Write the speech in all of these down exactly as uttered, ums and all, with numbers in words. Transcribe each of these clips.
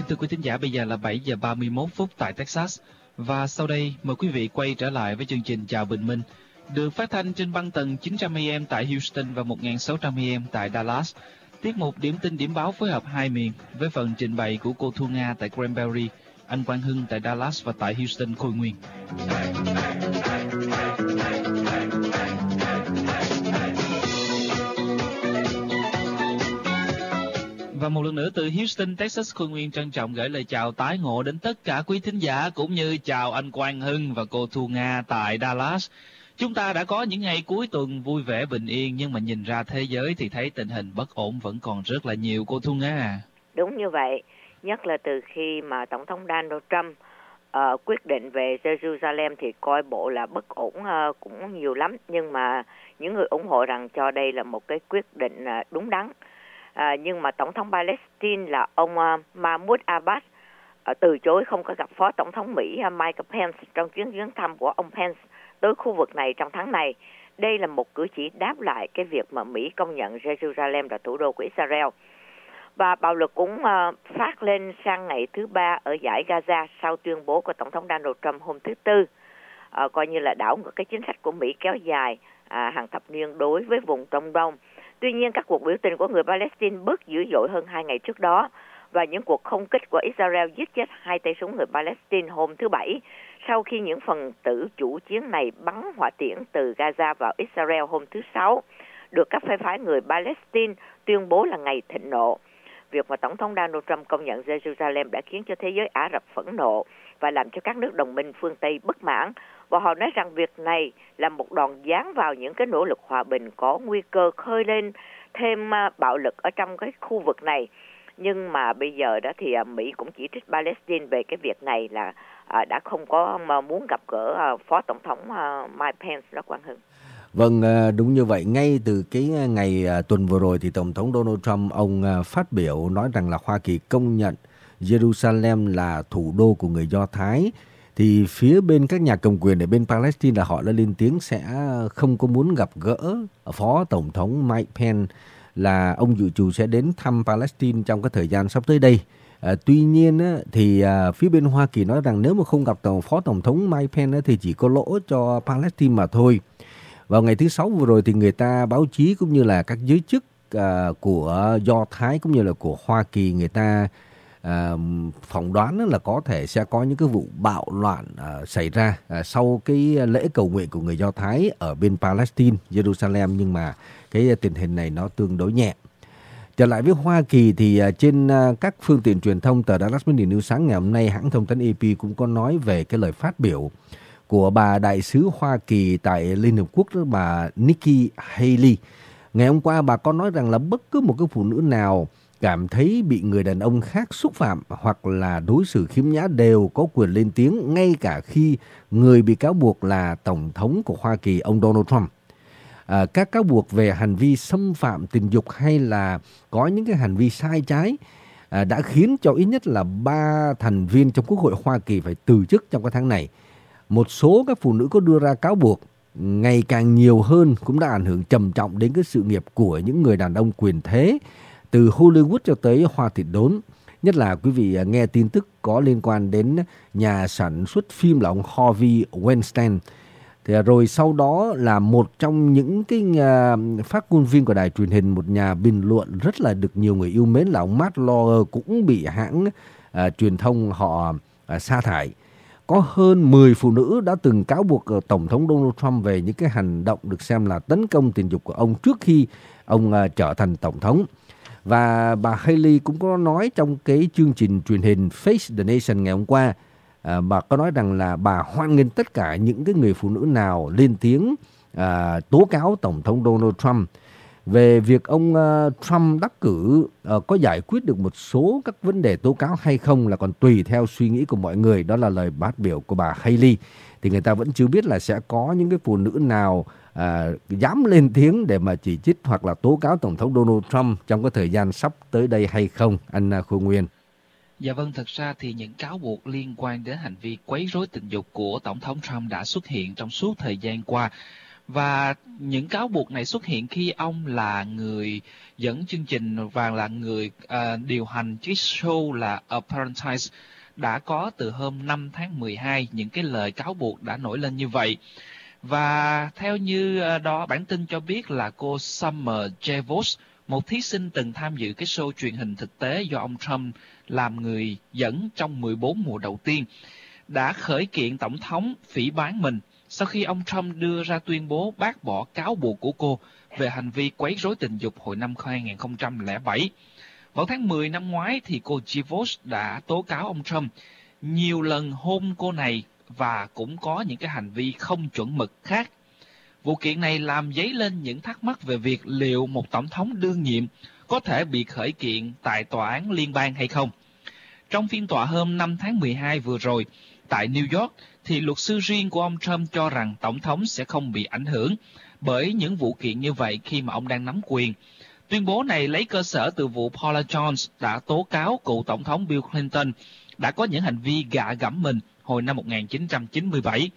thưa quý thính giả, bây giờ là bảy giờ ba mươi mốt phút tại Texas. Và sau đây, mời quý vị quay trở lại với chương trình Chào Bình Minh, được phát thanh trên băng tần chín trăm A M tại Houston và một nghìn sáu trăm A M tại Dallas. Tiết mục Điểm tin điểm báo phối hợp hai miền với phần trình bày của cô Thu Nga tại Cranberry, anh Quang Hưng tại Dallas và tại Houston Khôi Nguyên. Và một lần nữa từ Houston, Texas, Khôi Nguyên trân trọng gửi lời chào tái ngộ đến tất cả quý thính giả, cũng như chào anh Quang Hưng và cô Thu Nga tại Dallas. Chúng ta đã có những ngày cuối tuần vui vẻ bình yên, nhưng mà nhìn ra thế giới thì thấy tình hình bất ổn vẫn còn rất là nhiều, cô Thu Nga. Đúng như vậy, nhất là từ khi mà Tổng thống Donald Trump uh, quyết định về Jerusalem thì coi bộ là bất ổn uh, cũng nhiều lắm. Nhưng mà những người ủng hộ rằng cho đây là một cái quyết định uh, đúng đắn. À, nhưng mà Tổng thống Palestine là ông uh, Mahmoud Abbas uh, từ chối không có gặp Phó Tổng thống Mỹ uh, Mike Pence trong chuyến viếng thăm của ông Pence tới khu vực này trong tháng này. Đây là một cử chỉ đáp lại cái việc mà Mỹ công nhận Jerusalem là thủ đô của Israel. Và bạo lực cũng uh, phát lên sang ngày thứ ba ở dải Gaza sau tuyên bố của Tổng thống Donald Trump hôm thứ Tư, uh, coi như là đảo ngược cái chính sách của Mỹ kéo dài uh, hàng thập niên đối với vùng Trung Đông. Tuy nhiên, các cuộc biểu tình của người Palestine bớt dữ dội hơn hai ngày trước đó, và những cuộc không kích của Israel giết chết hai tay súng người Palestine hôm thứ Bảy, sau khi những phần tử chủ chiến này bắn hỏa tiễn từ Gaza vào Israel hôm thứ Sáu, được các phe phái người Palestine tuyên bố là ngày thịnh nộ. Việc mà Tổng thống Donald Trump công nhận Jerusalem đã khiến cho thế giới Ả Rập phẫn nộ và làm cho các nước đồng minh phương Tây bất mãn. Và họ nói rằng việc này là một đòn giáng vào những cái nỗ lực hòa bình có nguy cơ khơi lên thêm bạo lực ở trong cái khu vực này. Nhưng mà bây giờ đó thì Mỹ cũng chỉ trích Palestine về cái việc này là đã không có muốn gặp gỡ Phó Tổng thống Mike Pence đó, Quang Hưng. Vâng, đúng như vậy. Ngay từ cái ngày tuần vừa rồi thì Tổng thống Donald Trump ông phát biểu nói rằng là Hoa Kỳ công nhận Jerusalem là thủ đô của người Do Thái. Thì phía bên các nhà cầm quyền ở bên Palestine là họ đã lên tiếng sẽ không có muốn gặp gỡ Phó Tổng thống Mike Pence, là ông dự trù sẽ đến thăm Palestine trong cái thời gian sắp tới đây. À, tuy nhiên á, thì à, phía bên Hoa Kỳ nói rằng nếu mà không gặp tổng, Phó Tổng thống Mike Pence á, thì chỉ có lỗ cho Palestine mà thôi. Vào ngày thứ Sáu vừa rồi thì người ta báo chí cũng như là các giới chức à, của Do Thái cũng như là của Hoa Kỳ, người ta à, phỏng đoán là có thể sẽ có những cái vụ bạo loạn à, xảy ra à, sau cái lễ cầu nguyện của người Do Thái ở bên Palestine, Jerusalem, nhưng mà cái tình hình này nó tương đối nhẹ. Trở lại với Hoa Kỳ thì trên các phương tiện truyền thông, tờ Dallas Morning News sáng ngày hôm nay, hãng thông tấn A P cũng có nói về cái lời phát biểu của bà đại sứ Hoa Kỳ tại Liên Hợp Quốc, đó bà Nikki Haley. Ngày hôm qua bà có nói rằng là bất cứ một cái phụ nữ nào cảm thấy bị người đàn ông khác xúc phạm hoặc là đối xử khiếm nhã đều có quyền lên tiếng, ngay cả khi người bị cáo buộc là Tổng thống của Hoa Kỳ, ông Donald Trump. À, các cáo buộc về hành vi xâm phạm tình dục hay là có những cái hành vi sai trái à, đã khiến cho ít nhất là ba thành viên trong Quốc hội Hoa Kỳ phải từ chức trong cái tháng này. Một số các phụ nữ có đưa ra cáo buộc ngày càng nhiều hơn cũng đã ảnh hưởng trầm trọng đến cái sự nghiệp của những người đàn ông quyền thế, từ Hollywood cho tới hoa thịt đốn. Nhất là quý vị nghe tin tức có liên quan đến nhà sản xuất phim là ông Harvey Weinstein. Thì rồi sau đó là một trong những cái uh, phát ngôn viên của đài truyền hình, một nhà bình luận rất là được nhiều người yêu mến là ông Matt Lauer, cũng bị hãng uh, truyền thông họ uh, sa thải. Có hơn mười phụ nữ đã từng cáo buộc Tổng thống Donald Trump về những cái hành động được xem là tấn công tình dục của ông trước khi ông uh, trở thành Tổng thống. Và bà Haley cũng có nói trong cái chương trình truyền hình Face the Nation ngày hôm qua, À, bà có nói rằng là bà hoan nghênh tất cả những cái người phụ nữ nào lên tiếng à, tố cáo Tổng thống Donald Trump. Về việc ông uh, Trump đắc cử uh, có giải quyết được một số các vấn đề tố cáo hay không là còn tùy theo suy nghĩ của mọi người. Đó là lời phát biểu của bà Haley. Thì người ta vẫn chưa biết là sẽ có những cái phụ nữ nào à, dám lên tiếng để mà chỉ trích hoặc là tố cáo Tổng thống Donald Trump trong cái thời gian sắp tới đây hay không, anh Khôi Nguyên. Dạ vâng, thật ra thì những cáo buộc liên quan đến hành vi quấy rối tình dục của Tổng thống Trump đã xuất hiện trong suốt thời gian qua. Và những cáo buộc này xuất hiện khi ông là người dẫn chương trình và là người uh, điều hành cái show là Apprentice. Đã có từ hôm năm tháng mười hai những cái lời cáo buộc đã nổi lên như vậy. Và theo như uh, đó bản tin cho biết là cô Summer J. Voss, một thí sinh từng tham dự cái show truyền hình thực tế do ông Trump làm người dẫn trong mười bốn mùa đầu tiên, đã khởi kiện tổng thống phỉ báng mình sau khi ông Trump đưa ra tuyên bố bác bỏ cáo buộc của cô về hành vi quấy rối tình dục hồi năm hai không không bảy. Vào tháng mười năm ngoái thì cô J. Voss đã tố cáo ông Trump nhiều lần hôn cô này và cũng có những cái hành vi không chuẩn mực khác. Vụ kiện này làm dấy lên những thắc mắc về việc liệu một tổng thống đương nhiệm có thể bị khởi kiện tại tòa án liên bang hay không. Trong phiên tòa hôm năm tháng mười hai vừa rồi tại New York, thì luật sư riêng của ông Trump cho rằng tổng thống sẽ không bị ảnh hưởng bởi những vụ kiện như vậy khi mà ông đang nắm quyền. Tuyên bố này lấy cơ sở từ vụ Paula Jones đã tố cáo cựu tổng thống Bill Clinton đã có những hành vi gạ gẫm mình hồi năm một nghìn chín trăm chín mươi bảy.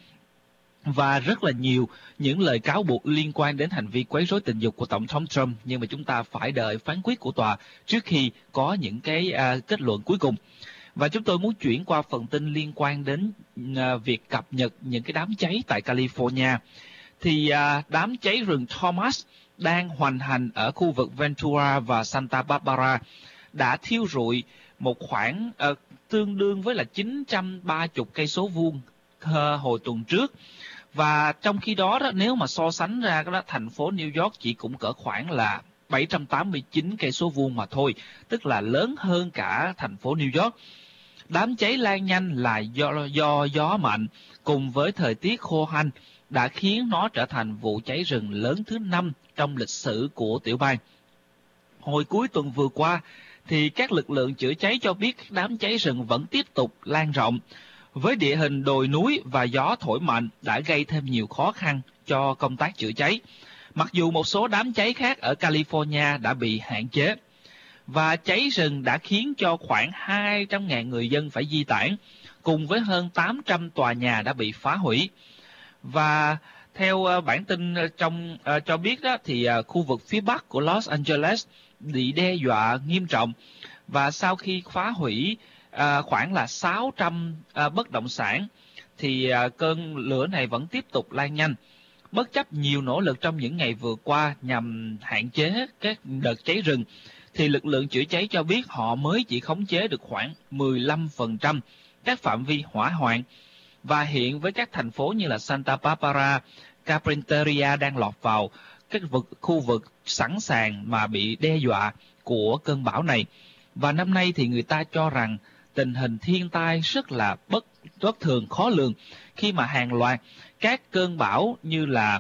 Và rất là nhiều những lời cáo buộc liên quan đến hành vi quấy rối tình dục của tổng thống Trump, nhưng mà chúng ta phải đợi phán quyết của tòa trước khi có những cái uh, kết luận cuối cùng. Và chúng tôi muốn chuyển qua phần tin liên quan đến uh, việc cập nhật những cái đám cháy tại California. Thì uh, đám cháy rừng Thomas đang hoành hành ở khu vực Ventura và Santa Barbara đã thiêu rụi một khoảng uh, tương đương với là chín trăm ba mươi cây số vuông uh, hồi tuần trước. Và trong khi đó, đó nếu mà so sánh ra đó, thành phố New York chỉ cũng cỡ khoảng là bảy trăm tám mươi chín cây số vuông mà thôi, tức là lớn hơn cả thành phố New York. Đám cháy lan nhanh là do, do gió mạnh cùng với thời tiết khô hanh đã khiến nó trở thành vụ cháy rừng lớn thứ năm trong lịch sử của tiểu bang. Hồi cuối tuần vừa qua, thì các lực lượng chữa cháy cho biết đám cháy rừng vẫn tiếp tục lan rộng. Với địa hình đồi núi và gió thổi mạnh đã gây thêm nhiều khó khăn cho công tác chữa cháy, mặc dù một số đám cháy khác ở California đã bị hạn chế. Và cháy rừng đã khiến cho khoảng hai trăm nghìn người dân phải di tản, cùng với hơn tám trăm tòa nhà đã bị phá hủy. Và theo uh, bản tin trong uh, cho biết đó, thì uh, khu vực phía bắc của Los Angeles bị đe dọa nghiêm trọng. Và sau khi phá hủy uh, khoảng là sáu trăm uh, bất động sản, thì uh, cơn lửa này vẫn tiếp tục lan nhanh. Bất chấp nhiều nỗ lực trong những ngày vừa qua nhằm hạn chế các đợt cháy rừng, thì lực lượng chữa cháy cho biết họ mới chỉ khống chế được khoảng mười lăm phần trăm các phạm vi hỏa hoạn. Và hiện với các thành phố như là Santa Barbara, Carpinteria đang lọt vào các vực, khu vực sẵn sàng mà bị đe dọa của cơn bão này. Và năm nay thì người ta cho rằng tình hình thiên tai rất là bất, bất thường, khó lường, khi mà hàng loạt các cơn bão như là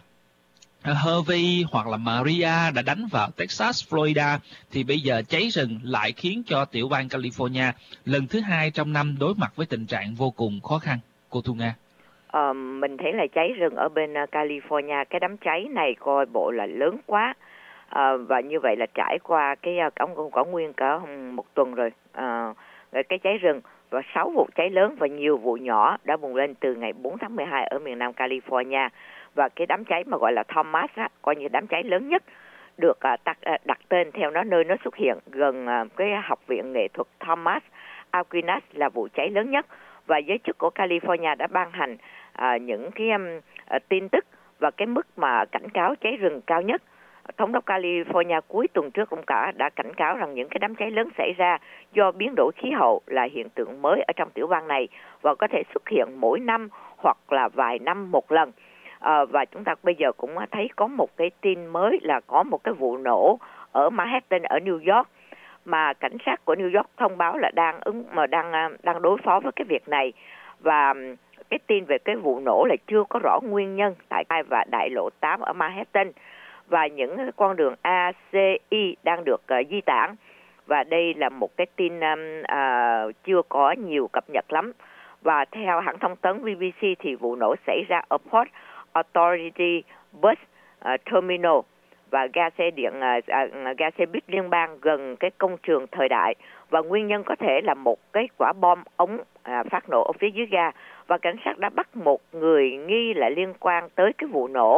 Harvey hoặc là Maria đã đánh vào Texas, Florida, thì bây giờ cháy rừng lại khiến cho tiểu bang California lần thứ hai trong năm đối mặt với tình trạng vô cùng khó khăn. Cô Thu Nga. Ờ, mình thấy là cháy rừng ở bên California, cái đám cháy này coi bộ là lớn quá. À, và như vậy là trải qua cái cổng quả nguyên cả một tuần rồi. À, cái cháy rừng và sáu vụ cháy lớn và nhiều vụ nhỏ đã bùng lên từ ngày bốn tháng mười hai ở miền nam California. Và cái đám cháy mà gọi là Thomas á, coi như đám cháy lớn nhất, được uh, đặt, uh, đặt tên theo nó nơi nó xuất hiện gần uh, cái học viện nghệ thuật Thomas Aquinas là vụ cháy lớn nhất. Và giới chức của California đã ban hành uh, những cái um, uh, tin tức và cái mức mà cảnh cáo cháy rừng cao nhất. Thống đốc California cuối tuần trước cũng cả đã cảnh cáo rằng những cái đám cháy lớn xảy ra do biến đổi khí hậu là hiện tượng mới ở trong tiểu bang này và có thể xuất hiện mỗi năm hoặc là vài năm một lần. À, và chúng ta bây giờ cũng thấy có một cái tin mới là có một cái vụ nổ ở Manhattan ở New York mà cảnh sát của New York thông báo là đang ứng mà đang đang đối phó với cái việc này. Và cái tin về cái vụ nổ là chưa có rõ nguyên nhân tại ai và đại lộ tám ở Manhattan, và những con đường A, C, I đang được uh, di tản. Và đây là một cái tin um, uh, chưa có nhiều cập nhật lắm. Và theo hãng thông tấn B B C thì vụ nổ xảy ra ở Port Authority Bus uh, Terminal và ga xe điện uh, uh, ga xe buýt liên bang gần cái công trường thời đại, và nguyên nhân có thể là một cái quả bom ống uh, phát nổ ở phía dưới ga. Và cảnh sát đã bắt một người nghi là liên quan tới cái vụ nổ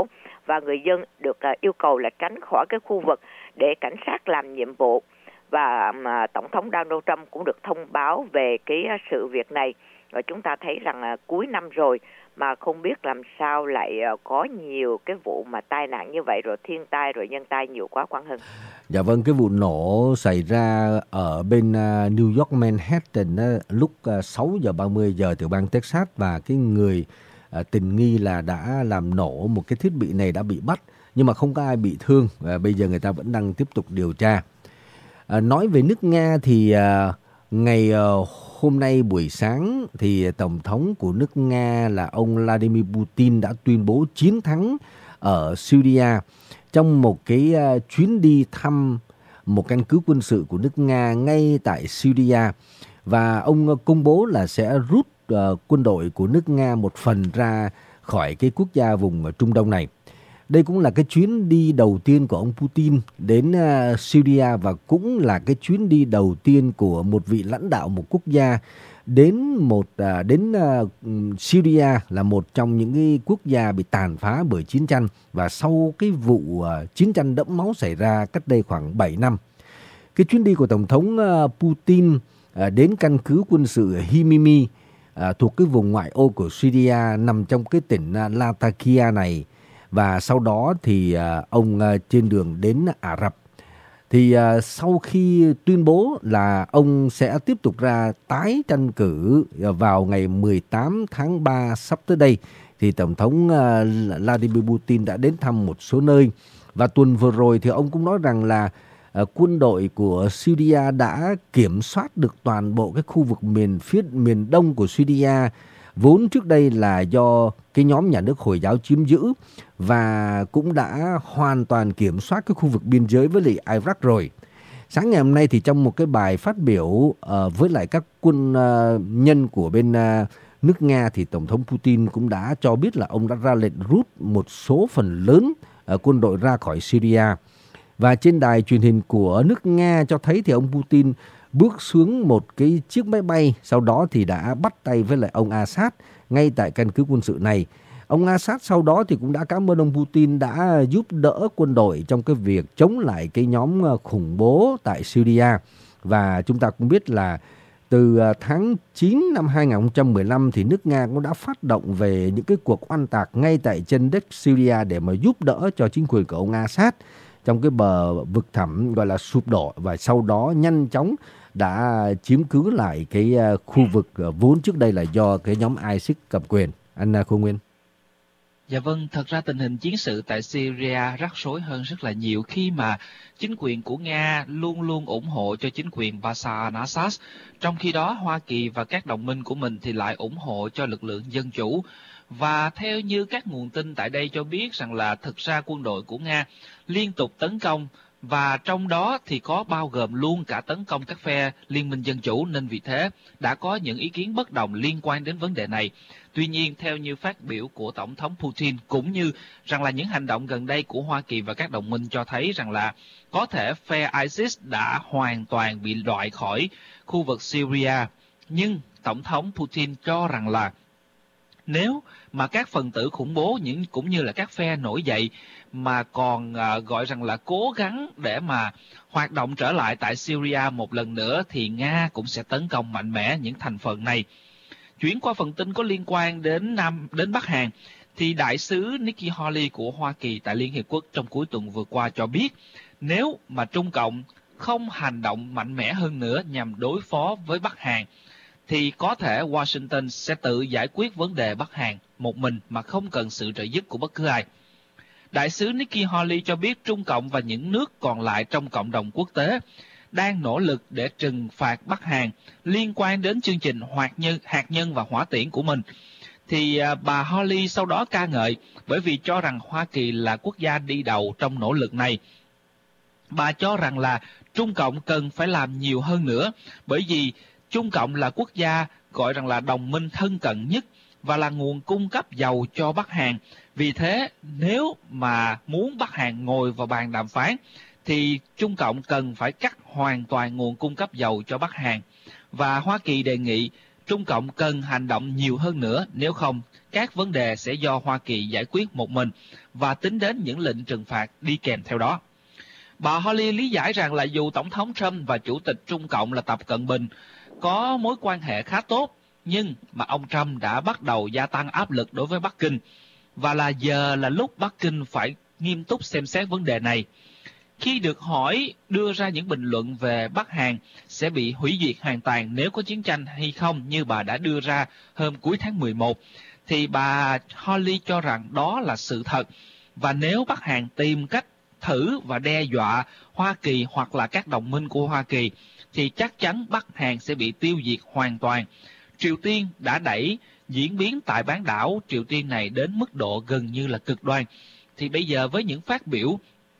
và người dân được uh, yêu cầu là tránh khỏi cái khu vực để cảnh sát làm nhiệm vụ. Và mà Tổng thống Donald Trump cũng được thông báo về cái uh, sự việc này. Và chúng ta thấy rằng uh, cuối năm rồi mà không biết làm sao lại uh, có nhiều cái vụ mà tai nạn như vậy, rồi thiên tai rồi nhân tai nhiều quá, Quang Hưng. Dạ vâng, cái vụ nổ xảy ra ở bên uh, New York Manhattan uh, lúc uh, sáu giờ ba mươi giờ tiểu bang Texas, và cái người uh, tình nghi là đã làm nổ một cái thiết bị này đã bị bắt, nhưng mà không có ai bị thương. Uh, bây giờ người ta vẫn đang tiếp tục điều tra. Uh, nói về nước Nga thì uh, ngày uh, hôm nay buổi sáng thì Tổng thống của nước Nga là ông Vladimir Putin đã tuyên bố chiến thắng ở Syria trong một cái uh, chuyến đi thăm một căn cứ quân sự của nước Nga ngay tại Syria. Và ông uh, công bố là sẽ rút uh, quân đội của nước Nga một phần ra khỏi cái quốc gia vùng uh, Trung Đông này. Đây cũng là cái chuyến đi đầu tiên của ông Putin đến uh, Syria, và cũng là cái chuyến đi đầu tiên của một vị lãnh đạo một quốc gia đến một uh, đến uh, Syria, là một trong những cái quốc gia bị tàn phá bởi chiến tranh, và sau cái vụ uh, chiến tranh đẫm máu xảy ra cách đây khoảng bảy năm. Cái chuyến đi của Tổng thống uh, Putin uh, đến căn cứ quân sự Himimi uh, thuộc cái vùng ngoại ô của Syria nằm trong cái tỉnh uh, Latakia này, và sau đó thì uh, ông uh, trên đường đến Ả Rập. Thì uh, sau khi tuyên bố là ông sẽ tiếp tục ra tái tranh cử vào ngày mười tám tháng ba sắp tới đây, thì Tổng thống uh, Vladimir Putin đã đến thăm một số nơi. Và tuần vừa rồi thì ông cũng nói rằng là uh, quân đội của Syria đã kiểm soát được toàn bộ cái khu vực miền phía miền đông của Syria, vốn trước đây là do cái nhóm nhà nước Hồi giáo chiếm giữ, và cũng đã hoàn toàn kiểm soát cái khu vực biên giới với lại Iraq rồi. Sáng ngày hôm nay thì trong một cái bài phát biểu uh, với lại các quân uh, nhân của bên uh, nước Nga, thì Tổng thống Putin cũng đã cho biết là ông đã ra lệnh rút một số phần lớn uh, quân đội ra khỏi Syria. Và trên đài truyền hình của nước Nga cho thấy thì ông Putin bước xuống một cái chiếc máy bay, sau đó thì đã bắt tay với lại ông Assad ngay tại căn cứ quân sự này. Ông Assad sau đó thì cũng đã cảm ơn ông Putin đã giúp đỡ quân đội trong cái việc chống lại cái nhóm khủng bố tại Syria. Và chúng ta cũng biết là từ tháng chín năm hai không một năm thì nước Nga cũng đã phát động về những cái cuộc oanh tạc ngay tại chân đất Syria để mà giúp đỡ cho chính quyền của ông Assad trong cái bờ vực thẳm gọi là sụp đổ, và sau đó nhanh chóng đã chiếm cứ lại cái khu vực vốn trước đây là do cái nhóm ISIS cầm quyền. Anh Khôi Nguyên. Dạ vâng, thật ra tình hình chiến sự tại Syria rắc rối hơn rất là nhiều, khi mà chính quyền của Nga luôn luôn ủng hộ cho chính quyền Bashar al-Assad, trong khi đó Hoa Kỳ và các đồng minh của mình thì lại ủng hộ cho lực lượng dân chủ. Và theo như các nguồn tin tại đây cho biết rằng là thực ra quân đội của Nga liên tục tấn công, và trong đó thì có bao gồm luôn cả tấn công các phe Liên minh Dân Chủ, nên vì thế đã có những ý kiến bất đồng liên quan đến vấn đề này. Tuy nhiên, theo như phát biểu của Tổng thống Putin, cũng như rằng là những hành động gần đây của Hoa Kỳ và các đồng minh cho thấy rằng là có thể phe ISIS đã hoàn toàn bị loại khỏi khu vực Syria. Nhưng Tổng thống Putin cho rằng là nếu mà các phần tử khủng bố những cũng như là các phe nổi dậy mà còn uh, gọi rằng là cố gắng để mà hoạt động trở lại tại Syria một lần nữa, thì Nga cũng sẽ tấn công mạnh mẽ những thành phần này. Chuyển qua phần tin có liên quan đến Nam đến Bắc Hàn, thì đại sứ Nikki Haley của Hoa Kỳ tại Liên Hiệp Quốc trong cuối tuần vừa qua cho biết nếu mà Trung Cộng không hành động mạnh mẽ hơn nữa nhằm đối phó với Bắc Hàn, thì có thể Washington sẽ tự giải quyết vấn đề Bắc Hàn một mình mà không cần sự trợ giúp của bất cứ ai. Đại sứ Nikki Haley cho biết Trung Cộng và những nước còn lại trong cộng đồng quốc tế đang nỗ lực để trừng phạt Bắc Hàn liên quan đến chương trình hạt nhân, hạt nhân và hỏa tiễn của mình. Thì à, bà Haley sau đó ca ngợi bởi vì cho rằng Hoa Kỳ là quốc gia đi đầu trong nỗ lực này. Bà cho rằng là Trung Cộng cần phải làm nhiều hơn nữa, bởi vì Trung Cộng là quốc gia gọi rằng là đồng minh thân cận nhất và là nguồn cung cấp dầu cho Bắc Hàn. Vì thế, nếu mà muốn Bắc Hàn ngồi vào bàn đàm phán, thì Trung Cộng cần phải cắt hoàn toàn nguồn cung cấp dầu cho Bắc Hàn. Và Hoa Kỳ đề nghị Trung Cộng cần hành động nhiều hơn nữa, nếu không các vấn đề sẽ do Hoa Kỳ giải quyết một mình và tính đến những lệnh trừng phạt đi kèm theo đó. Bà Haley lý giải rằng là dù Tổng thống Trump và Chủ tịch Trung Cộng là Tập Cận Bình có mối quan hệ khá tốt, nhưng mà ông Trump đã bắt đầu gia tăng áp lực đối với Bắc Kinh, và là giờ là lúc Bắc Kinh phải nghiêm túc xem xét vấn đề này. Khi được hỏi đưa ra những bình luận về Bắc Hàn sẽ bị hủy diệt hoàn toàn nếu có chiến tranh hay không như bà đã đưa ra hôm cuối tháng mười một, thì bà Haley cho rằng đó là sự thật, và nếu Bắc Hàn tìm cách thử và đe dọa Hoa Kỳ hoặc là các đồng minh của Hoa Kỳ thì chắc chắn Bắc Hàn sẽ bị tiêu diệt hoàn toàn. Triều Tiên đã đẩy diễn biến tại bán đảo Triều Tiên này đến mức độ gần như là cực đoan. Thì bây giờ với những phát biểu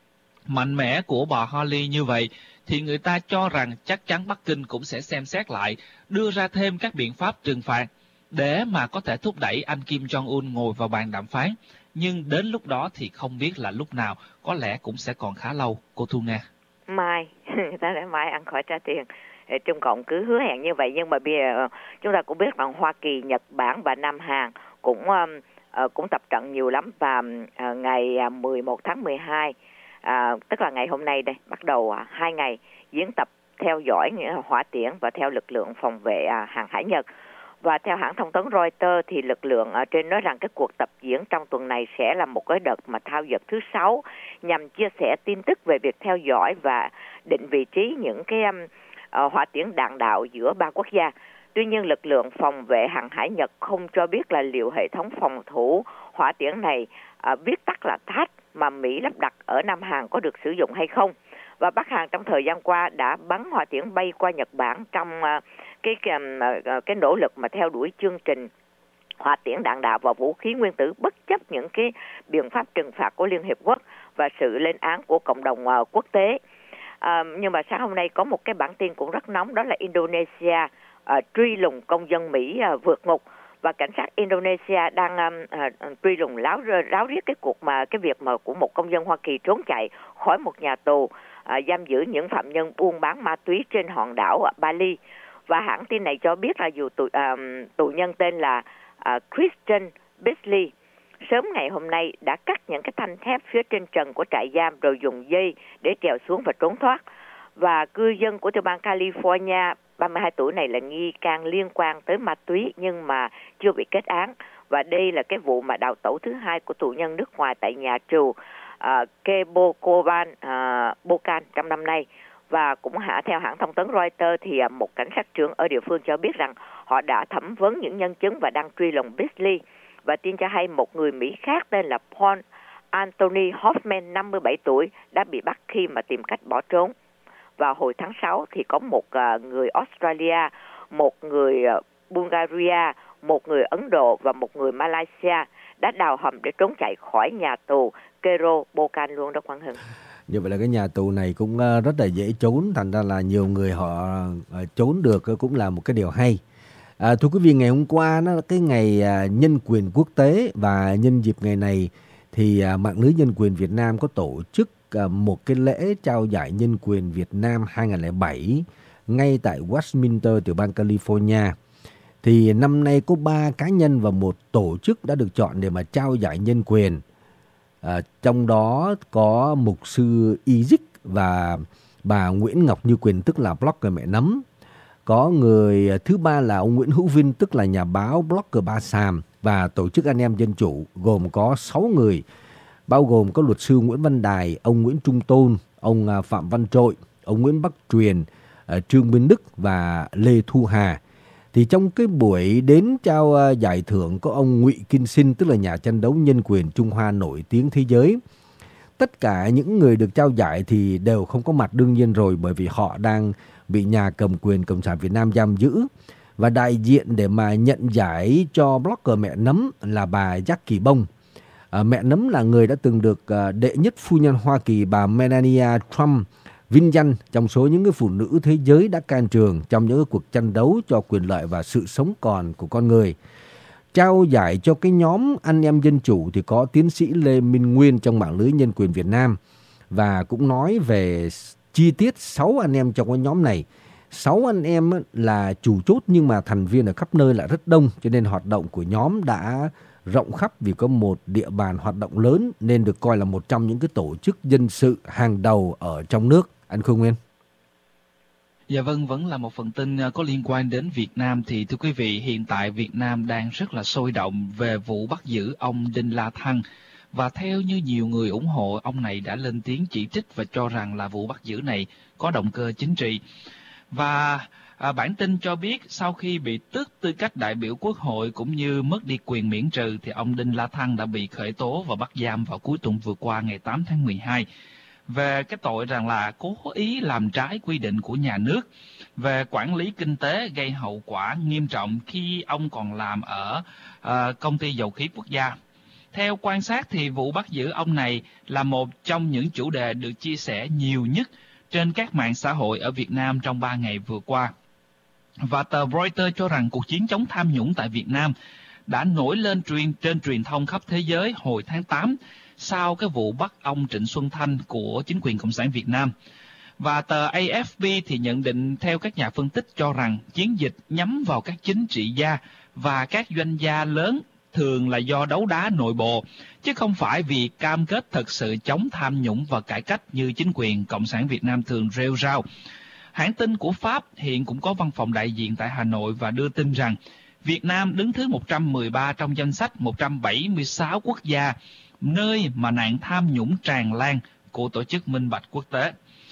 mạnh mẽ của bà Haley như vậy thì người ta cho rằng chắc chắn Bắc Kinh cũng sẽ xem xét lại, đưa ra thêm các biện pháp trừng phạt để mà có thể thúc đẩy anh Kim Jong-un ngồi vào bàn đàm phán. Nhưng đến lúc đó thì không biết là lúc nào, có lẽ cũng sẽ còn khá lâu, cô Thu Nga. Mai, người ta đã mai ăn khỏi trả tiền. Trung Cộng cứ hứa hẹn như vậy, nhưng mà bây giờ chúng ta cũng biết rằng Hoa Kỳ, Nhật Bản và Nam Hàn cũng uh, cũng tập trận nhiều lắm. Và uh, ngày mười một tháng mười hai, uh, tức là ngày hôm nay đây, bắt đầu uh, hai ngày diễn tập theo dõi hỏa tiễn và theo lực lượng phòng vệ uh, hàng hải Nhật. Và theo hãng thông tấn Reuters thì lực lượng ở trên nói rằng cái cuộc tập diễn trong tuần này sẽ là một cái đợt mà thao dượt thứ sáu nhằm chia sẻ tin tức về việc theo dõi và định vị trí những cái um, uh, hỏa tiễn đạn đạo giữa ba quốc gia. Tuy nhiên lực lượng phòng vệ hàng hải Nhật không cho biết là liệu hệ thống phòng thủ hỏa tiễn này uh, viết tắt là THAAD mà Mỹ lắp đặt ở Nam Hàn có được sử dụng hay không. Và Bắc Hàn trong thời gian qua đã bắn hỏa tiễn bay qua Nhật Bản trong uh, cái, cái cái nỗ lực mà theo đuổi chương trình hỏa tiễn đạn đạo và vũ khí nguyên tử bất chấp những cái biện pháp trừng phạt của Liên Hiệp Quốc và sự lên án của cộng đồng uh, quốc tế. Uh, nhưng mà sáng hôm nay có một cái bản tin cũng rất nóng, đó là Indonesia uh, truy lùng công dân Mỹ uh, vượt ngục, và cảnh sát Indonesia đang um, uh, truy lùng láo ráo riết cái cuộc mà cái việc mà của một công dân Hoa Kỳ trốn chạy khỏi một nhà tù uh, giam giữ những phạm nhân buôn bán ma túy trên hòn đảo uh, Bali. Và hãng tin này cho biết là dù tù, uh, tù nhân tên là uh, Christian Beasley sớm ngày hôm nay đã cắt những cái thanh thép phía trên trần của trại giam rồi dùng dây để trèo xuống và trốn thoát. Và cư dân của tiểu bang California, ba mươi hai tuổi này là nghi can liên quan tới ma túy nhưng mà chưa bị kết án. Và đây là cái vụ mà đào tẩu thứ hai của tù nhân nước ngoài tại nhà tù uh, Kebokoban uh, Bokan trong năm nay. Và cũng hạ theo hãng thông tấn Reuters thì một cảnh sát trưởng ở địa phương cho biết rằng họ đã thẩm vấn những nhân chứng và đang truy lùng Beasley. Và tin cho hay một người Mỹ khác tên là Paul Anthony Hoffman, năm mươi bảy tuổi, đã bị bắt khi mà tìm cách bỏ trốn. Vào hồi tháng sáu thì có một người Australia, một người Bulgaria, một người Ấn Độ và một người Malaysia đã đào hầm để trốn chạy khỏi nhà tù Kero Bokan luôn đó, Quang Hưng. Như vậy là cái nhà tù này cũng rất là dễ trốn, thành ra là nhiều người họ trốn được cũng là một cái điều hay. À, thưa quý vị, ngày hôm qua nó là cái ngày nhân quyền quốc tế, và nhân dịp ngày này thì mạng lưới nhân quyền Việt Nam có tổ chức một cái lễ trao giải nhân quyền Việt Nam hai không không bảy ngay tại Westminster, tiểu bang California. Thì năm nay có ba cá nhân và một tổ chức đã được chọn để mà trao giải nhân quyền. À, trong đó có mục sư Isaac và bà Nguyễn Ngọc Như Quỳnh, tức là blogger Mẹ Nấm. Có người thứ ba là ông Nguyễn Hữu Vinh, tức là nhà báo blogger Ba Sàm, và tổ chức Anh Em Dân Chủ gồm có sáu người, bao gồm có luật sư Nguyễn Văn Đài, ông Nguyễn Trung Tôn, ông Phạm Văn Trội, ông Nguyễn Bắc Truyền, Trương Minh Đức và Lê Thu Hà. Thì trong cái buổi đến trao giải thưởng có ông Ngụy Kim Sinh, tức là nhà tranh đấu nhân quyền Trung Hoa nổi tiếng thế giới. Tất cả những người được trao giải thì đều không có mặt, đương nhiên rồi, bởi vì họ đang bị nhà cầm quyền Cộng sản Việt Nam giam giữ. Và đại diện để mà nhận giải cho blogger Mẹ Nấm là bà Jackie Bông. À, Mẹ Nấm là người đã từng được uh, đệ nhất phu nhân Hoa Kỳ bà Melania Trump vinh danh trong số những cái phụ nữ thế giới đã can trường trong những cái cuộc tranh đấu cho quyền lợi và sự sống còn của con người. Trao giải cho cái nhóm Anh Em Dân Chủ thì có tiến sĩ Lê Minh Nguyên trong mạng lưới nhân quyền Việt Nam, và cũng nói về chi tiết sáu anh em trong cái nhóm này. Sáu anh em là chủ chốt nhưng mà thành viên ở khắp nơi lại rất đông, cho nên hoạt động của nhóm đã rộng khắp vì có một địa bàn hoạt động lớn nên được coi là một trong những cái tổ chức dân sự hàng đầu ở trong nước. Anh Khôi Nguyên. Dạ vâng, vẫn là một phần tin có liên quan đến Việt Nam. Thì thưa quý vị, hiện tại Việt Nam đang rất là sôi động về vụ bắt giữ ông Đinh La Thăng. Và theo như nhiều người ủng hộ, ông này đã lên tiếng chỉ trích và cho rằng là vụ bắt giữ này có động cơ chính trị. Và à, bản tin cho biết sau khi bị tước tư cách đại biểu Quốc hội cũng như mất đi quyền miễn trừ thì ông Đinh La Thăng đã bị khởi tố và bắt giam vào cuối tuần vừa qua ngày tám tháng mười hai về cái tội rằng là cố ý làm trái quy định của nhà nước về quản lý kinh tế gây hậu quả nghiêm trọng khi ông còn làm ở à, công ty dầu khí quốc gia. Theo quan sát thì vụ bắt giữ ông này là một trong những chủ đề được chia sẻ nhiều nhất trên các mạng xã hội ở Việt Nam trong ba ngày vừa qua. Và tờ Reuters cho rằng cuộc chiến chống tham nhũng tại Việt Nam đã nổi lên truyền trên truyền thông khắp thế giới hồi tháng tám sau cái vụ bắt ông Trịnh Xuân Thanh của chính quyền Cộng sản Việt Nam. Và tờ A F P thì nhận định theo các nhà phân tích cho rằng chiến dịch nhắm vào các chính trị gia và các doanh gia lớn thường là do đấu đá nội bộ, chứ không phải vì cam kết thật sự chống tham nhũng và cải cách như chính quyền Cộng sản Việt Nam thường rêu rao. Hãng tin của Pháp hiện cũng có văn phòng đại diện tại Hà Nội và đưa tin rằng Việt Nam đứng thứ một trăm mười ba trong danh sách một trăm bảy mươi sáu quốc gia nơi mà nạn tham nhũng tràn lan của Tổ chức Minh bạch Quốc tế.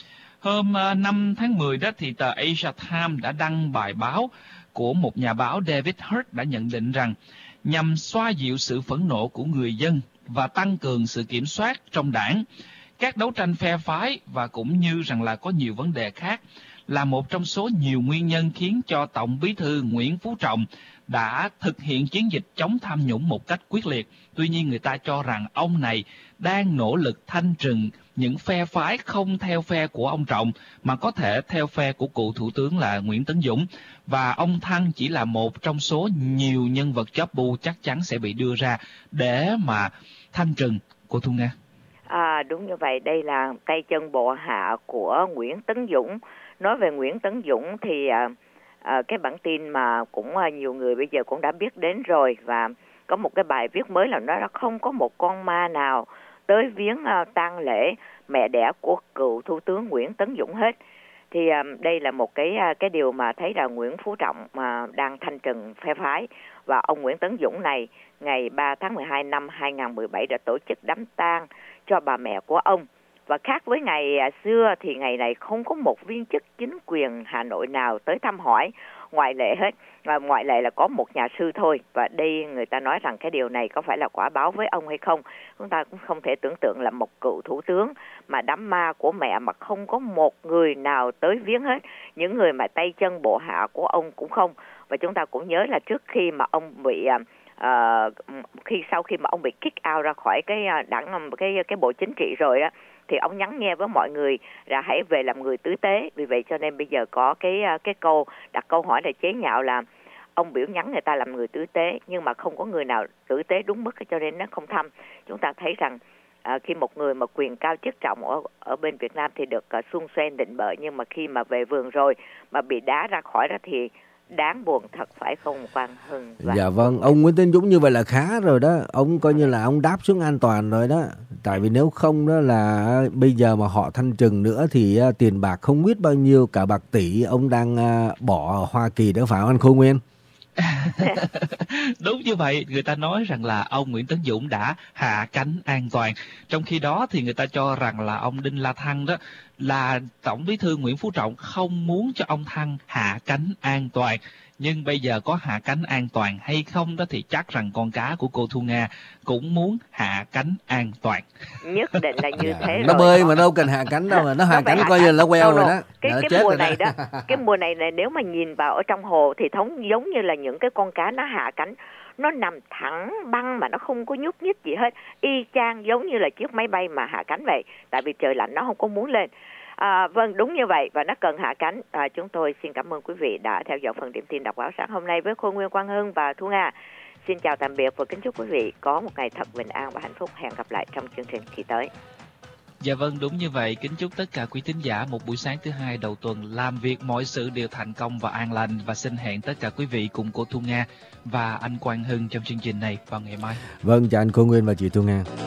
Hôm năm tháng mười đó thì tờ Asia Times đã đăng bài báo của một nhà báo David Hurt đã nhận định rằng nhằm xoa dịu sự phẫn nộ của người dân và tăng cường sự kiểm soát trong đảng, các đấu tranh phe phái và cũng như rằng là có nhiều vấn đề khác là một trong số nhiều nguyên nhân khiến cho Tổng Bí thư Nguyễn Phú Trọng đã thực hiện chiến dịch chống tham nhũng một cách quyết liệt. Tuy nhiên người ta cho rằng ông này đang nỗ lực thanh trừng những phe phái không theo phe của ông Trọng mà có thể theo phe của cựu Thủ tướng là Nguyễn Tấn Dũng. Và ông Thăng chỉ là một trong số nhiều nhân vật chóp bu chắc chắn sẽ bị đưa ra để mà thanh trừng. Cô Thu Nga. À, đúng như vậy, đây là tay chân bộ hạ của Nguyễn Tấn Dũng. Nói về Nguyễn Tấn Dũng thì à, à, cái bản tin mà cũng à, nhiều người bây giờ cũng đã biết đến rồi, và có một cái bài viết mới là nói là không có một con ma nào tới viếng à, tang lễ mẹ đẻ của cựu Thủ tướng Nguyễn Tấn Dũng hết. Thì à, đây là một cái à, cái điều mà thấy là Nguyễn Phú Trọng mà đang thanh trừng phe phái. Và ông Nguyễn Tấn Dũng này ngày ba tháng mười hai năm hai nghìn không trăm mười bảy đã tổ chức đám tang cho bà mẹ của ông. Và khác với ngày xưa thì ngày này không có một viên chức chính quyền Hà Nội nào tới thăm hỏi, ngoại lệ hết. Và ngoại lệ là có một nhà sư thôi. Và đây người ta nói rằng cái điều này có phải là quả báo với ông hay không? Chúng ta cũng không thể tưởng tượng là một cựu thủ tướng mà đám ma của mẹ mà không có một người nào tới viếng hết. Những người mà tay chân bộ hạ của ông cũng không. Và chúng ta cũng nhớ là trước khi mà ông bị... Uh, khi sau khi mà ông bị kick out ra khỏi cái đảng cái cái bộ chính trị rồi đó, thì ông nhắn nghe với mọi người là hãy về làm người tử tế. Vì vậy cho nên bây giờ có cái cái câu đặt câu hỏi để chế nhạo là ông biểu nhắn người ta làm người tử tế, nhưng mà không có người nào tử tế đúng mức cho nên nó không thăm. Chúng ta thấy rằng uh, khi một người mà quyền cao chức trọng ở ở bên Việt Nam thì được uh, xuân xoen định bợ, nhưng mà khi mà về vườn rồi mà bị đá ra khỏi đó thì đáng buồn thật, phải không Quang Hưng? Dạ vâng, ông Nguyễn Tấn Dũng như vậy là khá rồi đó. Ông coi như là ông đáp xuống an toàn rồi đó. Tại vì nếu không đó là bây giờ mà họ thanh trừng nữa thì uh, tiền bạc không biết bao nhiêu, cả bạc tỷ ông đang uh, bỏ Hoa Kỳ đó, phải không anh Khôi Nguyên? Đúng như vậy, người ta nói rằng là ông Nguyễn Tấn Dũng đã hạ cánh an toàn. Trong khi đó thì người ta cho rằng là ông Đinh La Thăng đó là Tổng Bí thư Nguyễn Phú Trọng không muốn cho ông Thăng hạ cánh an toàn. Nhưng bây giờ có hạ cánh an toàn hay không đó thì chắc rằng con cá của cô Thu Nga cũng muốn hạ cánh an toàn. Nhất định là như dạ. thế rồi. Nó bơi mà đâu cần hạ cánh đâu, mà nó hạ cánh coi như là nó queo rồi đó. Cái, nó cái mùa rồi này đó. đó, cái mùa này này nếu mà nhìn vào ở trong hồ thì thống giống như là những cái con cá nó hạ cánh, nó nằm thẳng băng mà nó không có nhúc nhích gì hết, y chang giống như là chiếc máy bay mà hạ cánh vậy. Tại vì trời lạnh nó không có muốn lên. À, vâng, đúng như vậy, và nó cần hạ cánh. À, chúng tôi xin cảm ơn quý vị đã theo dõi phần điểm tin đọc báo sáng hôm nay với Khôi Nguyên, Quang Hưng và Thu Nga. Xin chào tạm biệt và kính chúc quý vị có một ngày thật bình an và hạnh phúc. Hẹn gặp lại trong chương trình kỳ tới. Dạ vâng, đúng như vậy. Kính chúc tất cả quý thính giả một buổi sáng thứ hai đầu tuần làm việc mọi sự đều thành công và an lành, và xin hẹn tất cả quý vị cùng cô Thu Nga và anh Quang Hưng trong chương trình này vào ngày mai. Vâng, chào anh Cô Nguyên và chị Thu Nga.